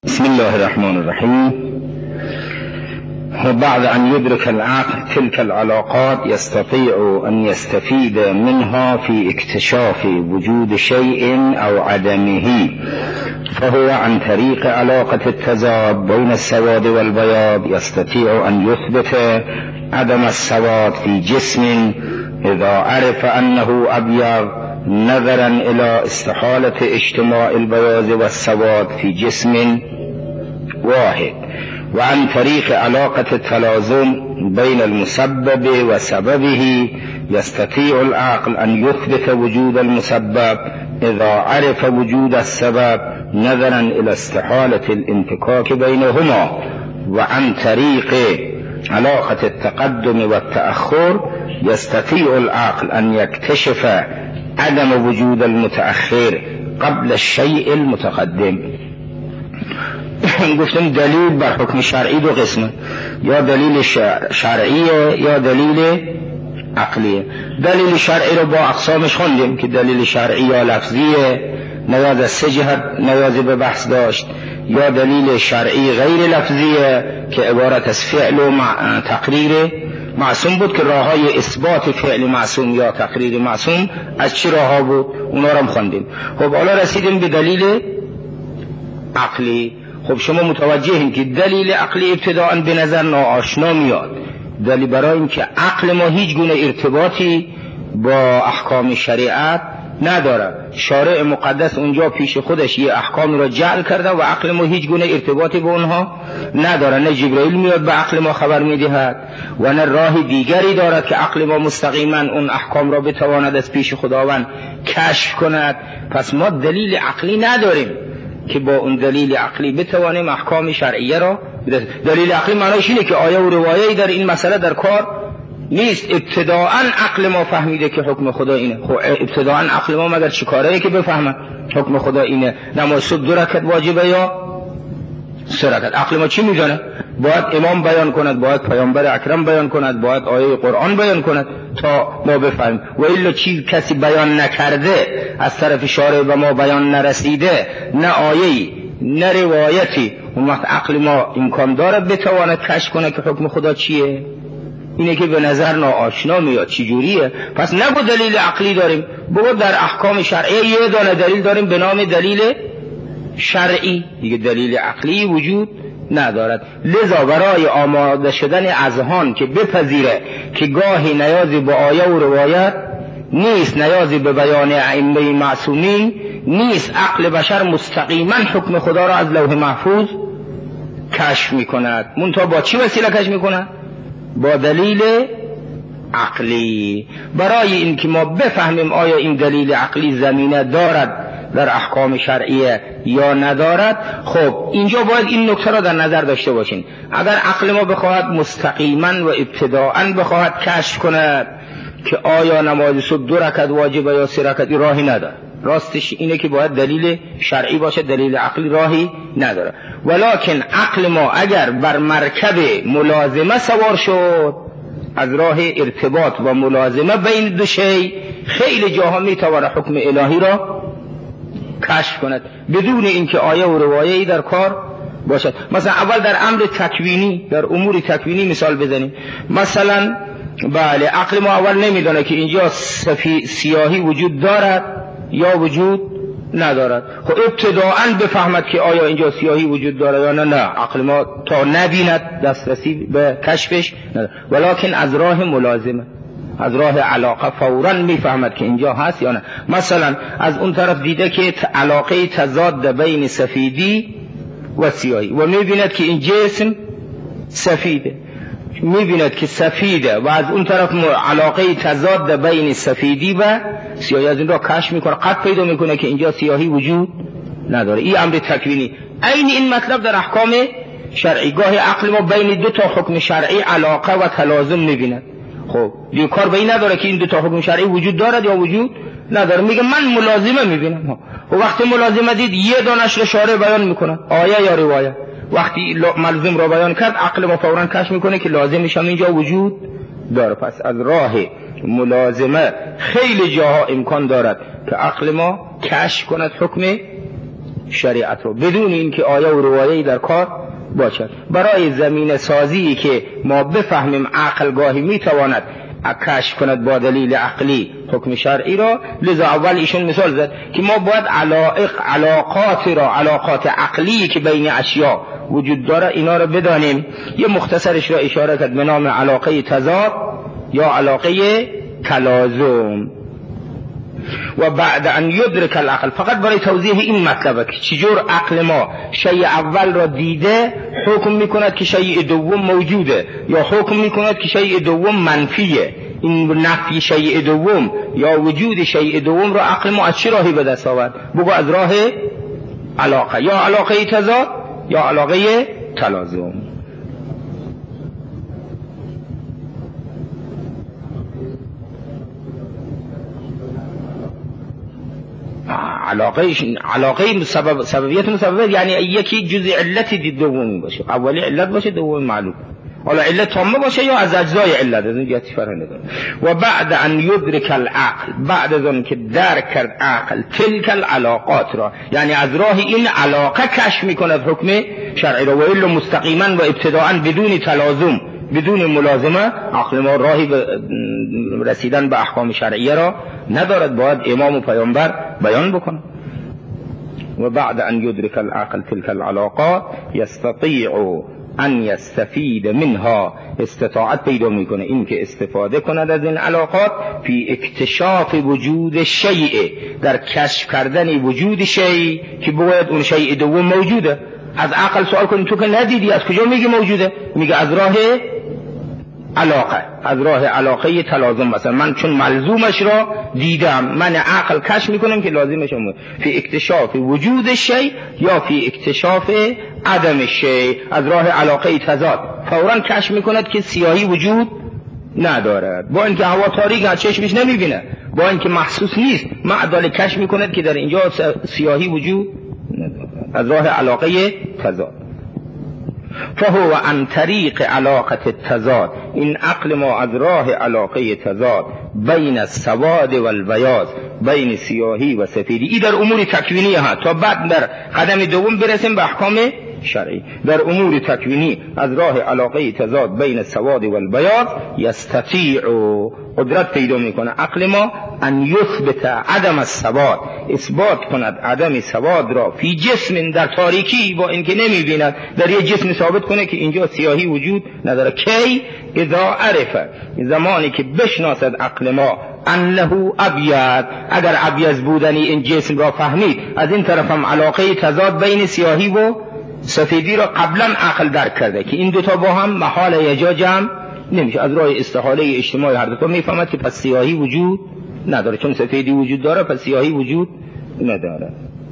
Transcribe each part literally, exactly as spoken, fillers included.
بسم الله الرحمن الرحيم. وبعد أن يدرك العقل تلك العلاقات يستطيع أن يستفيد منها في اكتشاف وجود شيء أو عدمه، فهو عن طريق علاقة التضاد بين السواد والبياض يستطيع أن يثبت عدم السواد في جسم إذا عرف أنه أبيض، نظرا إلى استحالة اجتماع البياض والسواد في جسم واحد. وعن طريق علاقة التلازم بين المسبب وسببه يستطيع العقل أن يثبت وجود المسبب إذا عرف وجود السبب، نظرا إلى استحالة الانفكاك بينهما. وعن طريق علاقة التقدم والتأخر يستطيع العقل أن يكتشف عدم وجود المتأخر قبل الشيء المتقدم. گفتم دلیل بر حکم شرعی دو قسمه، یا دلیل شرعیه یا دلیل عقلیه. دلیل شرعی رو با اقسامش خوندیم که دلیل شرعی یا لفظیه، نیاز از سه جهت نیازی به بحث داشت، یا دلیل شرعی غیر لفظیه که عبارت از فعل و تقریر معصوم بود، که راه های اثبات فعل معصوم یا تقریر معصوم از چی راه ها بود، اونا رو هم خوندیم. خب حالا رسیدیم به دلیل عقلی. خب شما متوجهین که دلیل عقلی ابتداءً به نظر ناآشنا میاد، دلیل برای این که عقل ما هیچ گونه ارتباطی با احکام شریعت نداره. شارع مقدس اونجا پیش خودش یه احکام را جعل کرده و عقل ما هیچ گونه ارتباطی با اونها نداره. نه جبرئیل میاد به عقل ما خبر میدهد و نه راه دیگری دارد که عقل ما مستقیما اون احکام را بتواند از پیش خداوند کشف کند. پس ما دلیل عقلی نداریم که با اون دلیل عقلی بتوانیم احکام شرعیه را بدهیم. دلیل عقلی معنیش اینه که آیه و روایه‌ای در این مسئله در کار نیست. ابتداءً عقل ما فهمیده که حکم خدا اینه. خب ابتداءً عقل ما مگر چی کاره که بفهمه حکم خدا اینه؟ نماز صبح دو رکعت واجبه یا سه رکعت؟ عقل ما چی میدونه؟ باید امام بیان کند، باید پیامبر اکرم بیان کند، باید آیه قرآن بیان کند تا ما بفهمیم. و الا چیز کسی بیان نکرده، از طرف شارع به ما بیان نرسیده، نه آیه‌ای نه روایتی، اون وقت عقل ما امکان داره بتواند کشف کنه که حکم خدا چیه؟ اینه که به نظر ناآشنا میاد چی جوریه. پس نگو دلیل عقلی داریم، بگو در احکام شرعی یه دانه دلیل داریم به نام دلیل شرعی، دیگه دلیل عقلی وجود ندارد. لذا برای آماده شدن اذهان که بپذیره که گاهی نیازی به آیه و روایت نیست، نیازی به بیان ائمه معصومین نیست، عقل بشر مستقیما حکم خدا را از لوح محفوظ کشف میکند. منتها با چی وسیله کشف میکند؟ با دلیل عقلی. برای این که ما بفهمیم آیا این دلیل عقلی زمینه دارد در احکام شرعیه یا ندارد، خب اینجا باید این نکته را در نظر داشته باشین. اگر عقل ما بخواهد مستقیما و ابتداءً بخواهد کشف کند که آیا نماز صبح دو رکعت واجبه یا سه رکعت، راهی نداره. راستش اینه که باید دلیل شرعی باشه، دلیل عقلی راهی نداره. ولکن عقل ما اگر بر مرکب ملازمه سوار شد، از راه ارتباط و ملازمه بین دو شی خیلی جاها میتواند حکم الهی را کشف کند بدون اینکه آیه و روایه‌ای در کار باشد. مثلا اول در امر تکوینی، در امور تکوینی مثال بزنیم. مثلا بله عقل ما اول نمیدونه که اینجا سفی سیاهی وجود دارد یا وجود ندارد. خب ابتداءً بفهمد که آیا اینجا سیاهی وجود دارد یا نه، نه عقل ما تا نبیند دسترسی به کشفش ندارد. ولکن از راه ملازمه، از راه علاقه فوراً میفهمد که اینجا هست یا نه. مثلا از اون طرف دیده که علاقه تضاد بین سفیدی و سیاهی و میبیند که این جسم سفیده، میبیند که سفیده و از اون طرف علاقه تضاد بین سفیدی و سیاهی، از این را کشف میکنه، قد پیدا میکنه که اینجا سیاهی وجود نداره. این امر تکوینی. عین این مطلب در احکام شرعی. گاهی عقل ما بین دو تا حکم شرعی علاقه و تلازم میبیند. خب دیگه کار به این نداره که این دو تا حکم شرعی وجود دارد یا وجود نداره، میگه من ملازمه میبینم. و وقتی ملازمه دید یه دانش رو شارع بیان میکنه، آیه یا روایه. وقتی ملزم را بیان کرد عقل ما فوراً کشف میکنه که لازمش هم اینجا وجود داره. پس از راه ملازمه خیلی جاها امکان دارد که عقل ما کشف کند حکم شریعت رو بدون اینکه آیه و روایه‌ای در کار باشد. برای زمین سازی که ما بفهمیم عقل گاهی میتواند کشف کند با دلیل عقلی حکم شرعی را، لذا اول ایشون مثال زد که ما باید علائق علاقات را علاقات عقلی که بین اشیا وجود داره اینا را بدانیم. یه مختصرش را اشاره کرد به نام علاقه تضاد یا علاقه تلازم. و بعد ان یدرک العقل، فقط برای توضیح این مطلبه که چجور عقل ما شیء اول را دیده حکم میکند که شیء دوم موجوده، یا حکم میکند که شیء دوم منفیه. این نفی شیء دوم یا وجود شیء دوم را عقل ما از چه راهی به دست آورد؟ بگو از راه علاقه، یا علاقه تضاد یا علاقه تلازم. علاقه علاقه سبب سببیت مسبب یعنی یکی جزء علتی دید دومی باشه، اولی علت باشه دومی معلوم، حالا علت تامه باشه یا از اجزای علت، از این جهتی فرق نداره. و بعد ان یدرک العقل، بعد از اون که درک کرد عقل تلک العلاقات را، یعنی از راه این علاقه کشف میکند حکم شرعی را، و الا مستقیما و ابتداء بدون تلازم بدون ملازمه عقل ما راهی به رسیدن به احکام شرعیه را ندارد، باید امام و پیامبر بیان بکنه. و بعد ان یدرک العقل تلک العلاقات یستطیع ان یستفید منها، استطاعت پیدا میکنه این که استفاده کند از این علاقات فی اکتشاف وجود شیء، در کشف کردن وجود شیء که باید اون شیء دوم موجوده. از عقل سوال کنی تو که ندیدی از کجا میگی موجوده؟ میگه از راه علاقه، از راه علاقه تلازم. مثلا من چون ملزومش را دیدم، من عقل کشف میکنم که لازمش هم فی اکتشاف وجود شیء یا فی اکتشاف عدم شیء، از راه علاقه تضاد فوراً کشف میکند که سیاهی وجود ندارد، با اینکه هوا تاریک از چشمش نمیبینه، با اینکه محسوس نیست، معدل کشف میکند که در اینجا سیاهی وجود ندارد، از راه علاقه تضاد. فهو عن طریق علاقه التضاد، این عقل ما از راه علاقه تضاد بین السواد و البیاض، بین سیاهی و سفیدی، این در امور تکوینی ها، تا بعد در قدم دوم برسیم به احکام شرعی. در امور تکوینی از راه علاقه تضاد بین السواد و البیاض یستطیع، قدرت پیدا میکنه عقل ما ان یثبت عدم السواد، اثبات کند عدم سواد را فی جسم، در تاریکی با اینکه نمیبیند، در یه جسم ثابت کنه که اینجا سیاهی وجود نداره. کی؟ اذا عرف، زمانی که بشناسد عقل ما انه ابیض، اگر ابیض بودنی این جسم را فهمید، از این طرف هم علاقه تضاد بین سیاهی و سفیدی را قبلا عقل درک کرده که این دوتا با هم محال یجا جمع نمیشه، از راه استحاله اجتماعی هر دوتا میفهمد که پس سیاهی وجود نداره، چون سفیدی وجود داره پس سیاهی وجود نداره.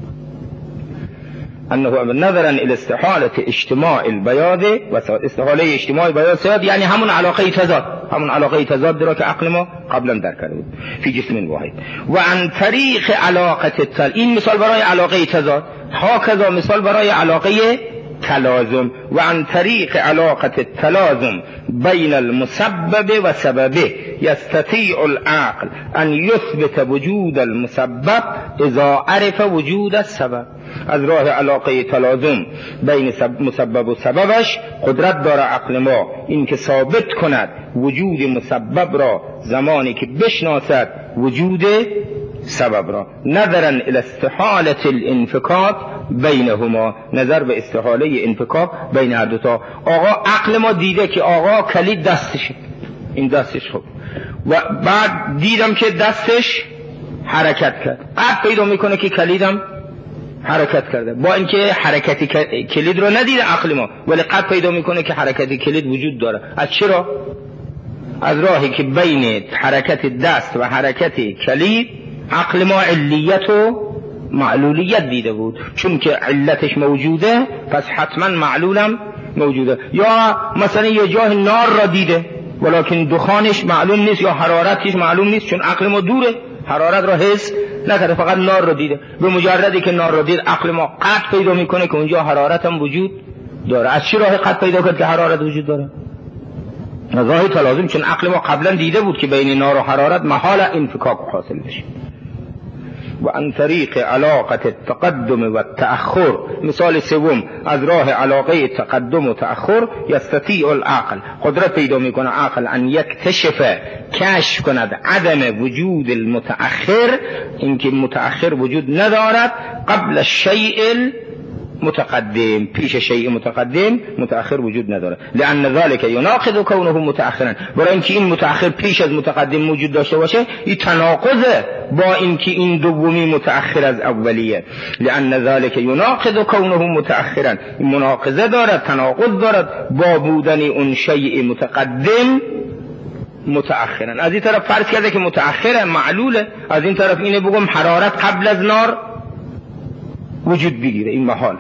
انه نظرا الى استحاله اجتماع البیاض و استحاله اجتماع بیاض سیاد، یعنی همون علاقه تضاد، همون علاقه تضاد را که عقل ما قبلا درک کرده بود فی جسم واحد. و عن طریق علاقه التل، این مثال برای علاقه تضاد، هاکذا مثال برای علاقه تلازم. و عن طریق علاقه التلازم بین المسبب و سببه یستطیع العقل ان یثبت وجود المسبب اذا عرف وجود السبب، از راه علاقه تلازم بین مسبب و سببش قدرت داره عقل ما این که ثابت کند وجود مسبب را زمانی که بشناسد وجود سبب را، نظرا الى استحاله الانفکاک بینهما، نظر به استحاله انفکاک بین هر دوتا. آقا عقل ما دیده که آقا کلید دستشه، این دستش خوب، و بعد دیدم که دستش حرکت کرد، بعد پیدا میکنه که کلیدم حرکت کرده، با اینکه حرکتی کلید رو ندیده عقل ما، ولی قد پیدا میکنه که حرکتی کلید وجود داره. از چرا؟ از راهی که بین حرکت دست و حرکت کلید عقل ما علیت و معلولیت دیده بود، چون که علتش موجوده پس حتما معلولم موجوده. یا مثلا یه جای نار را دیده ولیکن دخانش معلوم نیست یا حرارتش معلوم نیست، چون عقل ما دوره حرارت را حس نکرده، فقط نار را دیده. به مجردی که نار را دید عقل ما قطع پیدا میکنه که اونجا حرارت هم وجود داره. از چی راه قطع پیدا کرد که حرارت وجود داره؟ از راه تلازم، چون عقل ما قبلا دیده بود که بین نار و حرارت محال انفکاک حاصل بشه. و عن طریق علاقه التقدم و التأخر. مثال سوم، از راه علاقه تقدم و تأخر یستطیع العقل، قدرت پیدا میکنه عقل ان یکتشف، کشف کند عدم وجود المتأخر، اینکه متأخر وجود ندارد، قبل الشیء متقدم، پیش شیء متقدم متأخر وجود نداره. لأن ذلك يناقض كونه متأخرا، برای اینکه این متأخر پیش از متقدم موجود داشته باشه این تناقضه با اینکه این دومی متأخر از اولیه. لأن ذلك يناقض كونه متأخرا، این مناقضه دارد، تناقض دارد با بودن اون شیء متقدم متأخرا. از این طرف فرض کرده که متأخره معلوله، از این طرف اینه بگم حرارت قبل از نار وجود بگیره، این محال.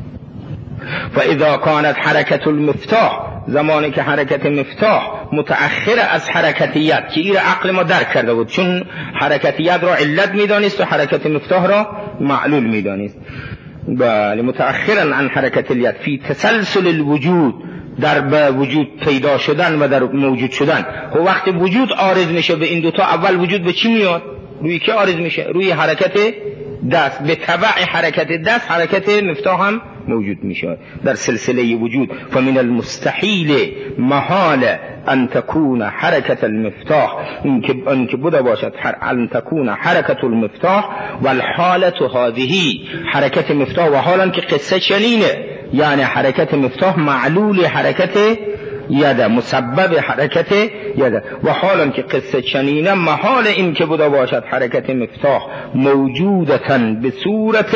فاذا كانت حرکت المفتاح، زمانی که حرکت مفتاح متأخر از حرکتیت، که این عقل ما درک کرده بود، چون حرکتیت را علت میدانست و حرکت مفتاح را معلول میدانست. بله، متأخرا عن حرکت الیت فی تسلسل الوجود، در به وجود پیدا شدن و در موجود شدن. خب وقتی وجود عارض میشه به این دوتا، اول وجود به چی میاد؟ روی که عارض میشه؟ روی حرکت دست. به تبع حرکت دست حرکت مفتاح هم موجود میشه در سلسله وجود. فمن المستحیل محال ان تكون حرکت المفتاح، اینکه بوده باشد ان تكون حرکت المفتاح والحالت هذه، حرکت مفتاح و حالا که قصه چنینه، یعنی حرکت مفتاح معلول حرکت یده، مسبب حرکت یده، و حالا که قصه چنینه محال این که بوده باشد حرکت مفتاح موجودتن به صورت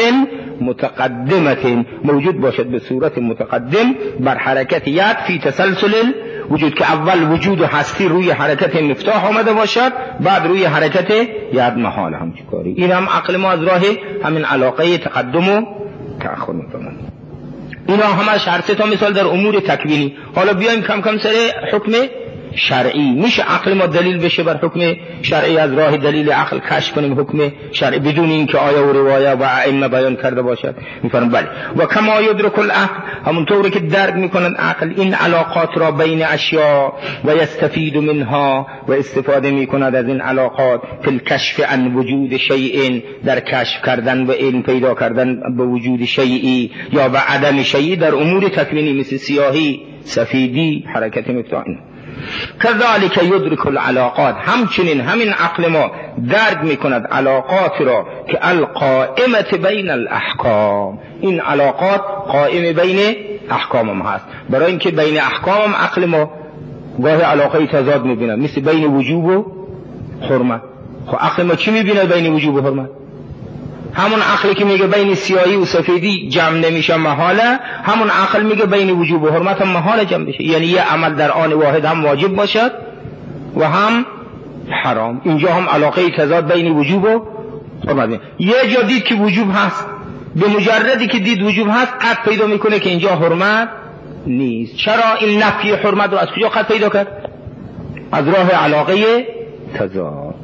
متقدمت، موجود باشد به صورت متقدم بر حرکت ید فی تسلسل وجود، که اول وجود و هستی روی حرکت مفتاح آمده باشد، بعد روی حرکت ید محال هم چکاری. این هم عقل ما از راه همین علاقه تقدم و تأخر میکنند. اینا همش هر سه تا مثال در امور تکوینی. حالا بیایم کم کم سر حکم شرعی. میشه عقل ما دلیل بشه بر حکم شرعی، از راه دلیل عقل کشف کنیم حکم شرعی بدون اینکه آیه و روایه و ائمه بیان کرده باشد؟ میفرمایم بله. و کما یدرک العقل، همونطوری که درک میکنن عقل این علاقات را بین اشیا و یستفید منها، و استفاده میکند از این علاقات فی الکشف عن وجود شیء، در کشف کردن و علم پیدا کردن به وجود شیئی یا به عدم شیئی در امور تکوینی، مثل سیاهی، سفیدی، حرکت مفتاح. کذالک یدرک العلاقات، همچنین همین عقل ما درک میکند علاقات را که القائمت بین الاحکام، این علاقات قائم بین احکام هم هست. برای اینکه بین احکام عقل ما گاه علاقه تضاد میبیند، مثل بین وجوب و حرمت. خب عقل ما چی میبیند بین وجوب و حرمت؟ همون عقلی که میگه بین سیاهی و سفیدی جمع نمیشه محاله، همون عقل میگه بین وجوب و حرمت هم محاله جمع بشه، یعنی یه عمل در آن واحد هم واجب باشد و هم حرام. اینجا هم علاقه تضاد بین وجوب و حرمت. یه جا دید که وجوب هست، به مجردی که دید وجوب هست قطع پیدا میکنه که اینجا حرمت نیست. چرا این نفی حرمت رو از کجا قطع پیدا کرد؟ از راه علاقه تضاد.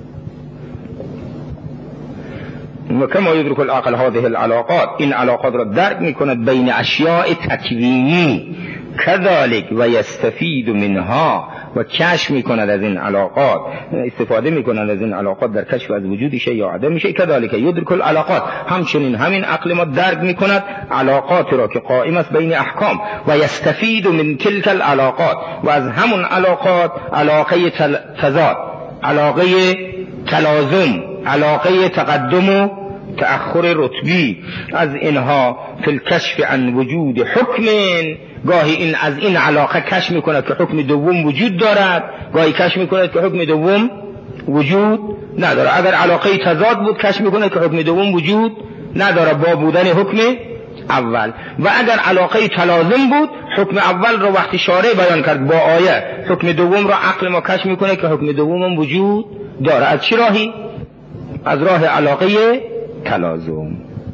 و کما یدرک العقل هذه العلاقات، این علاقات را درک میکند بین اشیاء تکوینی، کذالک و یستفید منها، و کشف میکند از این علاقات، استفاده میکند از این علاقات در کشف از وجود شیء یا عدم شیء. کذالک یدرک العلاقات، همچنین همین عقل ما درک میکند علاقات را که قائم است بین احکام، و یستفید من تلک العلاقات، و از همون علاقات علاقه تضاد، علاقه تلازم، علاقه تقدم و تأخر رتبی، از اینها فی الکشف عن وجود حکم، گاهی این از این علاقه کشف میکند که حکم دوم وجود دارد، گاهی کشف میکند که حکم دوم وجود نداره. اگر علاقه تضاد بود کشف میکند که حکم دوم وجود نداره با بودن حکم اول، و اگر علاقه تلازم بود حکم اول رو وقتی شارع بیان کرد با آیه، حکم دوم رو عقل ما کشف میکنه که حکم دوم وجود داره. از چه راهی؟ از راه علاقه تلازم.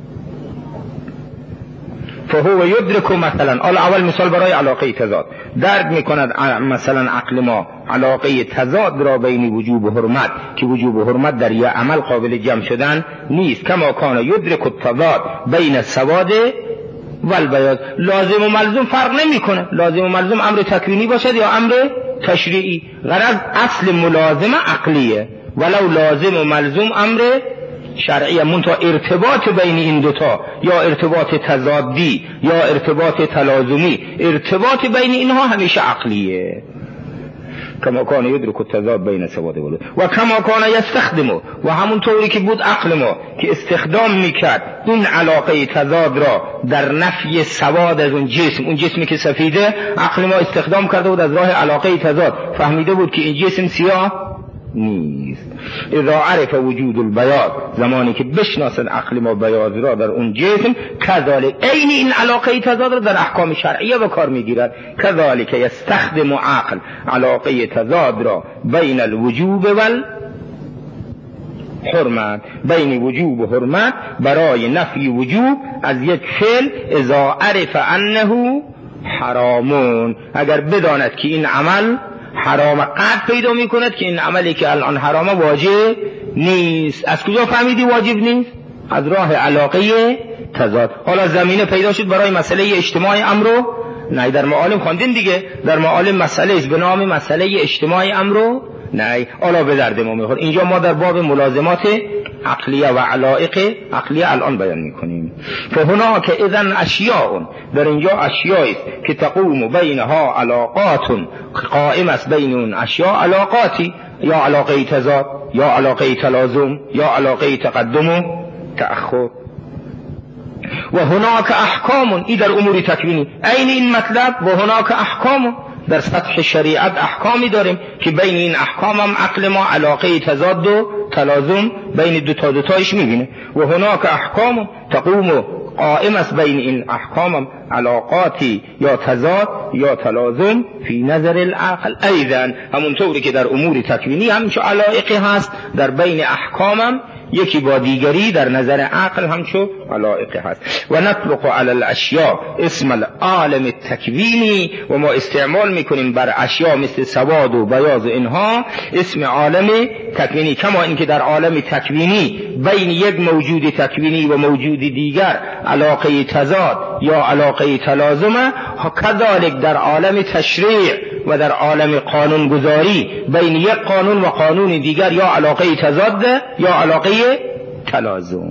فهو یدرک مثلا، اول مثال برای علاقه تضاد، درک میکند مثلا عقل ما علاقه تضاد را بین وجوب و حرمت، که وجوب و حرمت در یه عمل قابل جمع شدن نیست. کما کان یدرک التضاد بین السواد و البیاض. لازم و ملزوم فرق نمیکنه، لازم و ملزوم امر تکوینی باشد یا امر تشریعی. غرض اصل ملازمه عقلیه، ولو لازم و ملزوم امر شرعی، منتها ارتباط بین این دوتا یا ارتباط تضادی یا ارتباط تلازمی، ارتباط بین اینها همیشه عقلیه. کما کان یدرک التضاد بین سواد ولود و کما کان یستخدمه، و همون طوری که بود عقل ما که استخدام میکرد این علاقه تضاد را در نفی سواد از اون جسم، اون جسمی که سفیده عقل ما استخدام کرده بود از راه علاقه تضاد، فهمیده بود که این جسم سیاه نیست. اذا عرف وجود البیاض، زمانی که بشناسد عقل ما بیاض را در اون جسم، کذالک عین این علاقه تضاد را در احکام شرعیه به کار میگیرد. کذالک یستخدم عقل علاقه تضاد را بین الوجوب وال حرمت، بین وجوب و حرمت برای نفی وجوب از یک فعل، اذا عرف انه حرامون، اگر بداند که این عمل حرام، قد پیدا می کند که این عملی که الان حرامه واجب نیست. از کجا فهمیدی واجب نیست؟ از راه علاقه تضاد. حالا زمینه پیدا شد برای مسئله اجتماع امرو، نه در معالم خواندیم دیگه، در معالم مسئله است به نام مسئله اجتماع امرو، نه حالا به درد ما میخوره. اینجا ما در باب ملازمات عقلیه و علائق عقلیه الان بیان میکنیم. فهناک اذن اشیاء، در اینجا اشیاء است که تقوم بینها علاقات، قائم است بین اون اشیاء علاقاتی، یا علاقه تضاد یا علاقه تلازم یا علاقه تقدم و تأخر. و هناک احکام، این در امور تکوینی عین این مطلب. و هناک احکام، در سطح شریعت احکامی داریم که بین این احکام هم عقل ما علاقه تضاد و تلازم بین دو تا دو تایش میبینه. و هناک احکام تقوم، قائم است بین این احکام هم علاقاتی یا تضاد یا تلازم فی نظر العقل ایضا، همونطوری که در امور تکوینی همچو علائقی هست، در بین احکام هم یکی با دیگری در نظر عقل همچو علائقی هست. و نطلق علی الاشیاء اسم العالم التکوینی، و ما استعمال میکنیم بر اشیاء مثل سواد و بیاض اینها اسم عالم تکوینی، کما اینکه در عالم تکوینی بین یک موجود تکوینی و موجود دیگر علاقه تضاد یا علاقه تلازمه، کذالک در عالم تشریع و در عالم قانونگذاری بین یک قانون و قانون دیگر یا علاقه تضاد یا علاقه تلازم.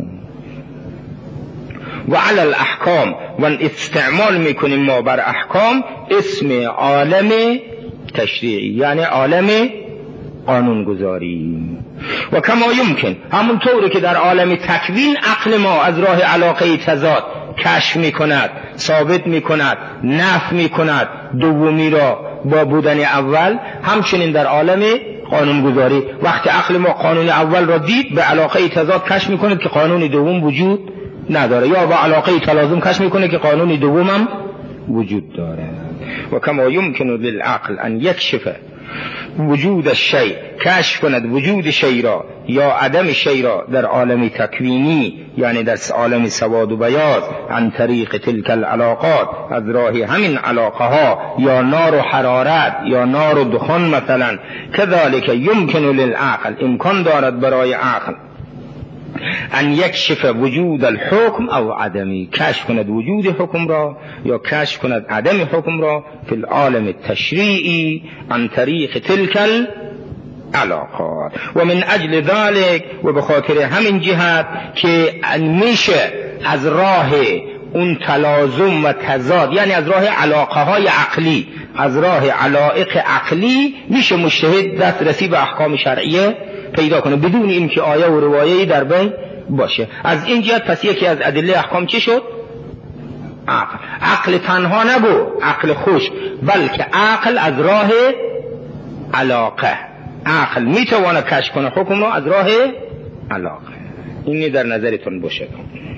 و علی الاحکام، و استعمال میکنیم ما بر احکام اسم عالم تشریعی، یعنی عالم قانونگذاری. و کما یمکن، همون طوری که در عالم تکوین عقل ما از راه علاقه تضاد کشف میکند، ثابت میکند، نفی میکند دومی را با بودن اول، همچنین در عالم قانونگذاری وقتی عقل ما قانون اول را دید به علاقه تضاد کشف میکنه که قانون دوم وجود نداره، یا با علاقه تلازم کشف میکنه که قانون دوم هم وجود داره. و کما یمکن للعقل ان یکشف وجود الشیء، کشف کند وجود شیء را یا عدم شیء را در عالم تکوینی، یعنی در عالم سواد و بیاض، عن طریق تلک العلاقات، از راه همین علاقه ها، یا نار و حرارت یا نار و دخان مثلا. کذالک یمکن للعقل، امکان دارد برای عقل ان یکشف وجود الحکم او عدمی، کشف کند وجود حکم را یا کشف کند عدم حکم را فی العالم التشریعی عن طریق تلک العلاقات. و من اجل ذلك، و به خاطر همین جهت که میشه از راه اون تلازم و تضاد، یعنی از راه علاقه های عقلی، از راه علائق عقلی میشه مجتهد دسترسی به احکام شرعیه پیدا کنه بدون اینکه آیه و روایه‌ای در بین باشه. از این جهت پس یکی از ادله احکام چی شد؟ عقل. عقل تنها نبود عقل خوش، بلکه عقل از راه علاقه، عقل میتونه کشف کنه حکم رو از راه علاقه. این در نظرتون باشه.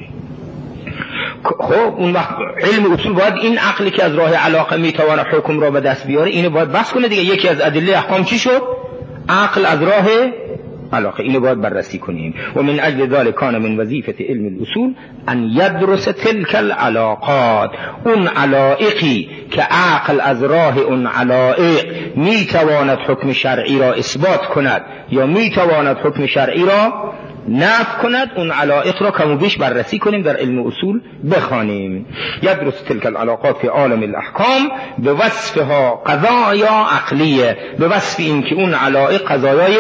خب اون وقت علم اصول باید این عقلی که از راه علاقه میتونه حکم را به دست بیاره اینو باید بس کنه دیگه. یکی از ادله احکام چی شد؟ عقل از راه علاقه، اینو باید بررسی کنیم. و من اجل ذلك کان من وظیفه علم الاصول ان یدرس تلک العلاقات، اون علائقی که عقل از راه اون علائق میتواند حکم شرعی را اثبات کند یا میتواند حکم شرعی را نفی کند، اون علائق را کم و بیش بررسی کنیم، در علم اصول بخوانیم. یدرس تلک العلاقات فی عالم الاحکام به وصفها قضایا عقلیه، به وصف این که اون علائق قضایای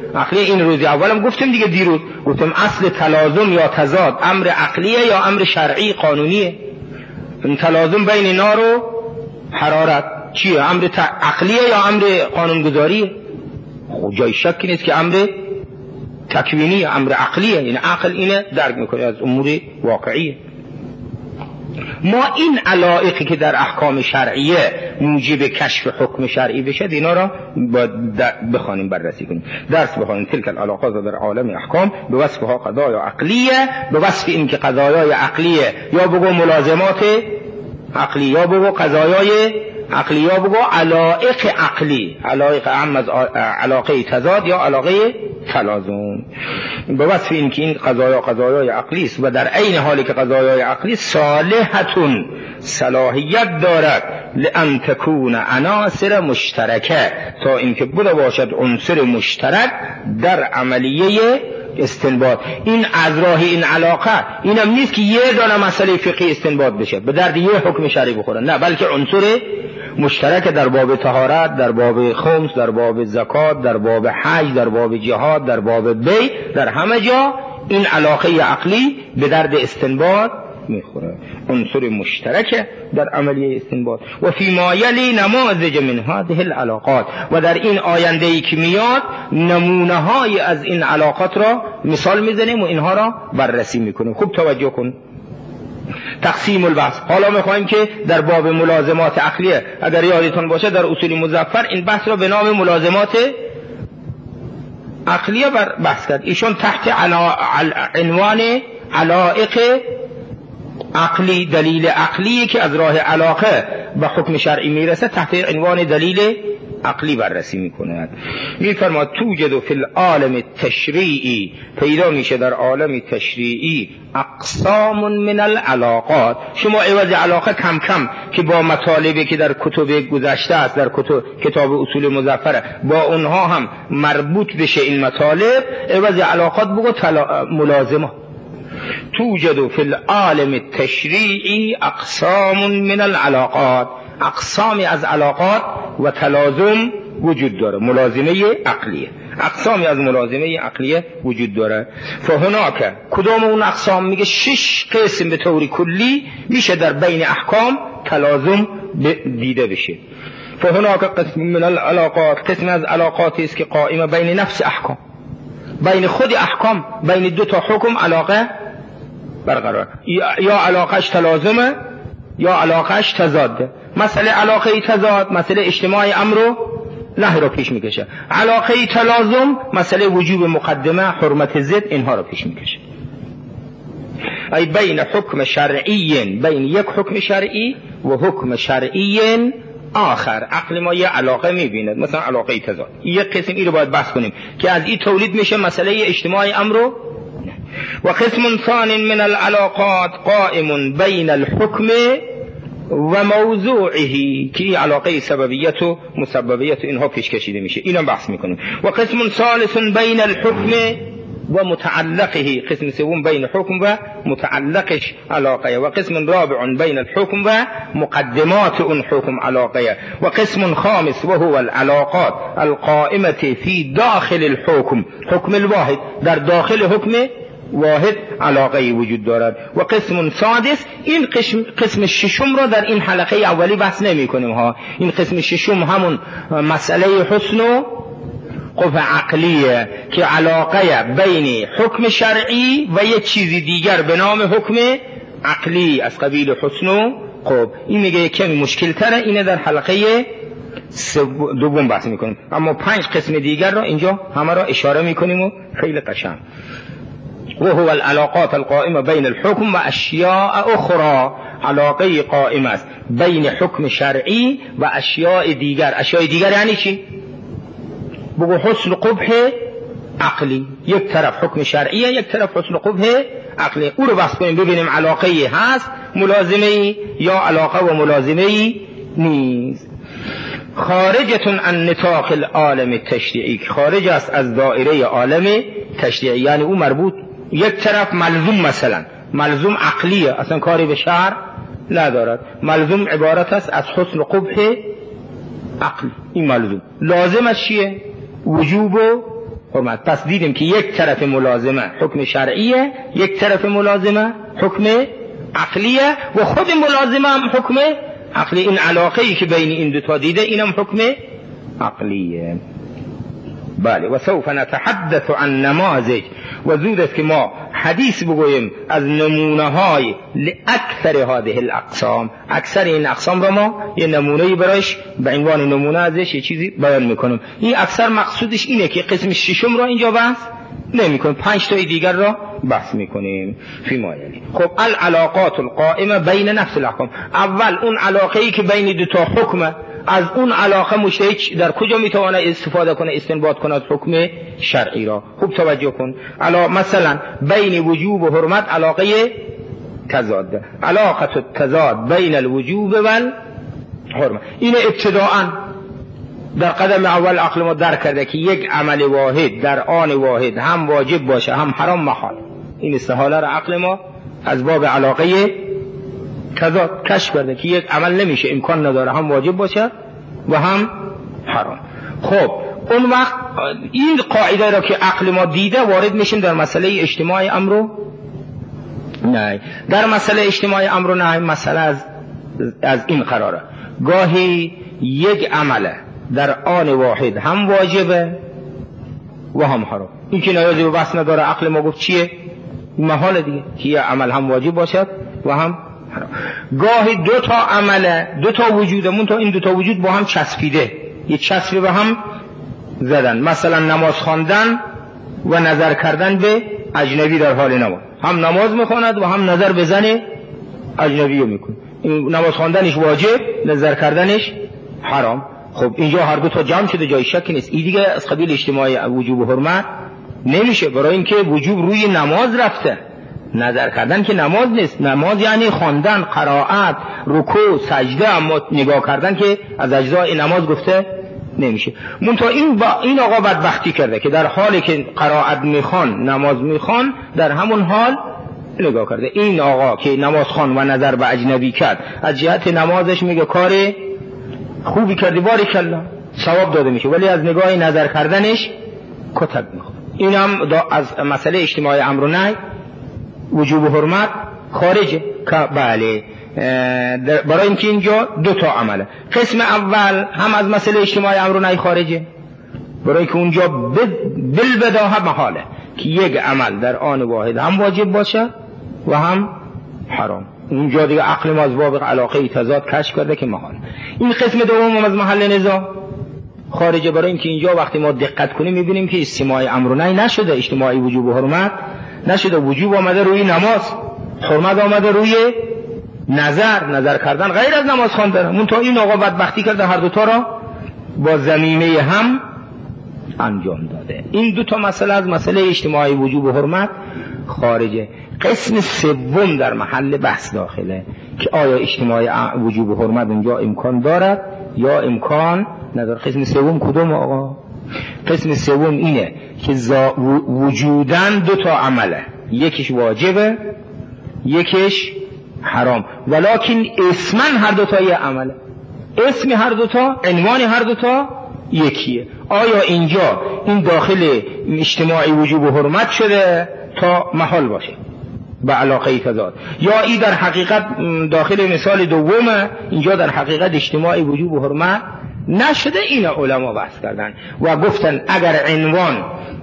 عقلیه. این روزی اولم گفتیم دیگه، دیروز گفتم اصل تلازم یا تضاد امر عقلیه یا امر شرعی قانونیه. این تلازم بین نار و حرارت چیه؟ امر عقلیه یا امر قانونگذاریه؟ خب جای شکی نیست که امر تکوینیه، امر عقلیه. این عقل اینه درک میکنه از امور واقعیه. ما این علایقی که در احکام شرعیه موجب کشف حکم شرعی بشه اینا را بخوانیم، بررسی کنیم، درس بخوانیم. تلک العلاقات در عالم احکام به وصفها قضایا عقلیه، به وصف این که قضایای عقلیه یا بگو ملازمات عقلی یا بگو قضایای عقلی یا بگو علایق عقلی، علایق اعم از علاقه تضاد یا علاقه تلازم، به وصف این که این قضایا قضایای عقلی است و در عین حالی که قضایای عقلی صالحتون صلاحیت دارد لان تکون عناصر مشترکه، تا اینکه بوده باشد عنصر مشترک در عملیه استنباط. این از راه این علاقه اینم نیست که یه دانه مسئله فقهی استنباط بشه به درد یه حکم شرعی بخوره، نه، بلکه عنصر مشترک در باب طهارت، در باب خمس، در باب زکات، در باب حج، در باب جهاد، در باب بیع، در همه جا این علاقه عقلی به درد استنباط میخوره، عنصر مشترک در عملیه استنباط. و فی ما یلی نماذج من هذه العلاقات، و در این آینده ای که میاد نمونه های از این علاقات را مثال میزنیم و اینها را بررسی میکنیم. خوب توجه کن. تقسیم البحث. حالا میخوایم که در باب ملازمات عقلیه، اگر یادتون باشه در اصول مظفر این بحث را به نام ملازمات عقلیه بر بحث کرد. ایشون تحت علا... عنوان علایق عقلی، دلیل عقلی که از راه علاقه به حکم شرعی میرسه، تحت عنوان دلیل عقلی بررسی میکنه. میفرماد توجد فی العالم تشریعی، پیدا میشه در عالم تشریعی اقسام من العلاقات. شما عوض علاقه کم کم که با مطالبی که در کتب گذشته است، در کتب کتاب اصول مظفر، با اونها هم مربوط بشه این مطالب، عوض علاقات بگو تلا... ملازمه. توجد فی العالم التشریعی اقسام من العلاقات، اقسامی از علاقات و تلازم وجود داره، ملازمه عقلیه، اقسامی از ملازمه عقلیه وجود داره. فهناک کدام اون اقسام؟ میگه شش قسم به طور کلی میشه در بین احکام تلازم دیده بشه. فهناک قسم من العلاقات، قسم از علاقاتی است که قائمه بین نفس احکام، بین خود احکام، بین دو تا حکم علاقه برقرار، یا علاقش تلازمه یا علاقش تضاده. مسئله علاقه تضاد مسئله اجتماع امر و نهی رو پیش میکشه، علاقه تلازم مسئله وجوب مقدمه، حرمت ضد، اینها رو پیش میکشه. ای بین حکم شرعی، بین یک حکم شرعی و حکم شرعی آخر. عقل ما یه علاقه میبینه، مثلا علاقه تضاد، یک قسم این رو باید بحث کنیم که از این تولید میشه مسئله اجتماع امر و قسم ثانی من العلاقات قائم بین الحکم و موضوعه، که علاقه سببیت و مسببیت اینها پیش کشیده میشه، اینا بحث میکنیم. و قسم ثالث بین الحکم و متعلقه، قسم سوم بین حکم و متعلقش علاقه. و قسم رابع بین الحکم و مقدمات اون حکم علاقه. و قسم خامس و هو العلاقات القائمه فی داخل الحکم، حکم الواحد، در داخل حکم واحد علاقه وجود دارد. و قسم سادس، این قسم, قسم ششم را در این حلقه اولی بحث نمی کنیم ها. این قسم ششم همون مسئله حسن و قبح عقلیه که علاقه بین حکم شرعی و یک چیزی دیگر به نام حکم عقلی از قبیل حسن و قبح. این میگه کمی مشکل تره، اینه در حلقه دوم بحث میکنیم، اما پنج قسم دیگر را اینجا همه را اشاره میکنیم و خیلی قشنگ. و هو العلاقات القائمه بین الحکم و اشیاء اخرى، علاقه قائمه است بین حکم شرعی و اشیاء دیگر. اشیاء دیگر یعنی چی؟ بگو حسن قبح عقلی، یک طرف حکم شرعیه، یک طرف حسن قبح عقلی. او رو بحث کنیم ببینیم علاقه هست ملازمه یا علاقه و ملازمه نیست. خارجتون عن نطاق العالم التشریعی، خارج است از دایره عالم تشریعی، یعنی او مربوط یک طرف ملزوم، مثلا ملزوم عقلیه، اصلا کاری به شرع ندارد، ملزوم عبارت است از حسن قبح عقلی. این ملزوم لازم از چیه؟ وجوب و حرمت. پس دیدیم که یک طرف ملازمه حکم شرعیه، یک طرف ملازمه حکم عقلیه و خود ملازمه هم حکم عقلی. این علاقه ای که بین این دو تا دیده اینم حکم عقلیه. بله. و سوف نتحدث عن نماذج، و زود است که ما حدیث بگوییم از نمونه های اکثر هذه الاقسام. اکثر این اقسام را ما یه نمونه‌ای برایش به عنوان نمونه ازش یه چیزی بیان میکنیم. این اکثر مقصودش اینه که قسم ششم را اینجا بحث نمیکنیم، پنج تای دیگر را بحث میکنیم فی ما یلی. خب العلاقات القائمه بین نفس الاحکام. اول اون علاقه ای که بین دو تا حکمه، از اون علاقه مجتهد در کجا میتونه استفاده کنه، استنباط کنه حکم شرعی را. خوب توجه کن. علا مثلا بین وجوب و حرمت علاقه تضاد، علاقه التضاد بین الوجوب و الحرمت. این ابتداءً در قدم اول عقل ما درک کرده که یک عمل واحد در آن واحد هم واجب باشه هم حرام محال. این استحاله را عقل ما از باب علاقه تضاد کشف کرده که یک عمل نمیشه، امکان نداره هم واجب باشه و هم حرام. خب اون وقت این قاعده را که عقل ما دیده وارد میشیم در مسئله اجتماع امر و نهی. در مسئله اجتماع امر و نهی مسئله از از این قراره، گاهی یک عمل در آن واحد هم واجبه و هم حرام. این که نیازی به بحث نداره، عقل ما گفت چیه؟ محال دیگه که یک عمل هم واجب باشد و هم حرام. گاهی دو تا عمل دو تا وجوده، مون تا این دو تا وجود با هم چسبیده، یک چسبی به هم زدن. مثلا نماز خواندن و نظر کردن به اجنبی در حال نماز، هم نماز میخواند و هم نظر به زن اجنبی میکنه. این نماز خواندنش واجب، نظر کردنش حرام. خب اینجا هر دو تا جمع شده، جای شک نیست. این دیگه از قبیل اجتماع وجوب و حرمت نمیشه، برای اینکه وجوب روی نماز رفته، نظر کردن که نماز نیست. نماز یعنی خواندن، قرائت، رکوع، سجده، اما نگاه کردن که از اجزای نماز گفته نمیشه. منتها این با این آقا بدبختی کرده که در حالی که قرائت میخوان، نماز میخوان، در همون حال نگاه کرده. این آقا که نماز خوان و نظر به اجنبی کرد، از جهت نمازش میگه کار خوبی کردی، باریکالله، ثواب داده میشه، ولی از نگاه نظر کردنش کتک میخواد. این هم از مسئله اجتماع امر و نهی وجوب و حرمت خارجه. بله، برای اینکه اینجا دو تا عمله. قسم اول هم از مسئله اجتماع امر و نهی خارجه، برای که اونجا بالبداهه محاله که یک عمل در آن واحد هم واجب باشه و هم حرام. اونجا دیگه عقل ما از باب علاقه تضاد کشف کرده که محال. این قسم دوم از محل نزاع خارجه، برای اینکه اینجا وقتی ما دقت کنیم میبینیم که اجتماع امر و نهی نشده، اجتماع وجوب و حرمت نشده. وجوب آمده روی نماز، حرمت آمده روی نظر، نظر کردن غیر از نماز خواندن. منتها این آقا بدبختی کرده، هر دوتا را با زمینه هم انجام داده. این دو تا مسئله از مسئله اجتماعی وجوب و حرمت خارجه. قسم سوم در محل بحث داخله که آیا اجتماع وجوب و حرمت اونجا امکان دارد یا امکان نداره. قسم سوم کدوم آقا؟ قسم سوم اینه که وجودن دو تا عمله، یکیش واجبه یکیش حرام، ولکن اسمن هر دو تا یه عمله، اسم هر دو تا، عنوان هر دو تا یکیه. آیا اینجا این داخل اجتماعی وجوب و حرمت شده تا محال باشه به علاقه تضاد، یا این در حقیقت داخل مثال دومه، اینجا در حقیقت اجتماعی وجوب و حرمت نشده؟ این علما بحث کردن و گفتن اگر عنوان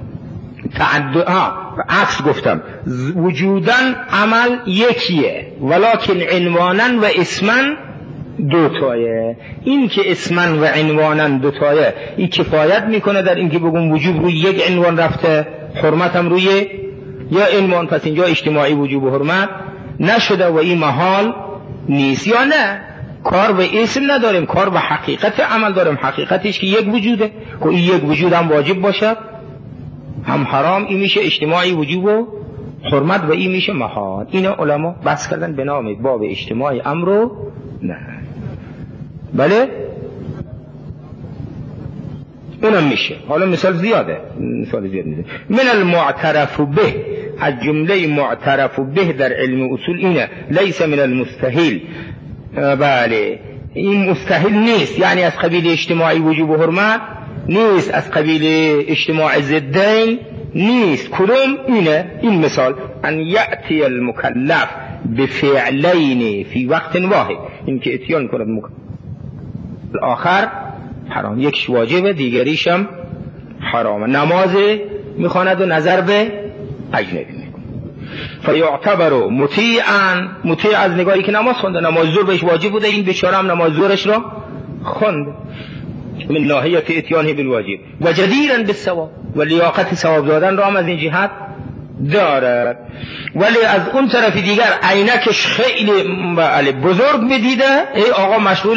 تعدد عکس گفتم وجودن عمل یکیه ولکن عنوانن و اسمن دوتایه. این که اسمن و عنوانن دوتایه این کفایت میکنه در اینکه بگم وجوب روی یک عنوان رفته، حرمت هم روی یا عنوان، پس اینجا اجتماعی وجوب و حرمت نشده و این محال نیست. یا نه، کار به اسم نداریم، کار به حقیقت عمل داریم. حقیقتش که یک وجوده و این یک وجود هم واجب باشه هم حرام، این میشه اجتماعی وجوب و حرمت و این میشه محال. اینا علما بحث کردن به نام باب اجتماعی امر و نه. بله اونم میشه. حالا مثال زیاده، مثال زیاد میده. من المعترف به، از جمله معترف به در علم اصول اینه لیس من المستحیل. بله این مستحیل نیست، یعنی از قبیل اجتماعی وجوب و حرمت نیست، از قبیل اجتماع ضدین نیست. کدوم؟ اینه، این مثال ان یأتی المکلف بفعلین فی وقت واحد، این که اتیان کند مکلف آخر حرام، یکش واجبه دیگریش هم حرامه. نماز میخواند و نظر به اجنبی میکنه، فیعتبر مطیعا، مطیع از نگاهی که نماز خونده، نماز ظهر بهش واجب بوده، این بیچاره هم نماز ظهرش را خونده، من ناحیه اتیانه بالواجب و جدیرا بالثواب، و لیاقت ثواب دادن را هم از این جهت دارد. ولی از اون طرف دیگر عینکش خیلی بزرگ میدیده، ای آقا مشغول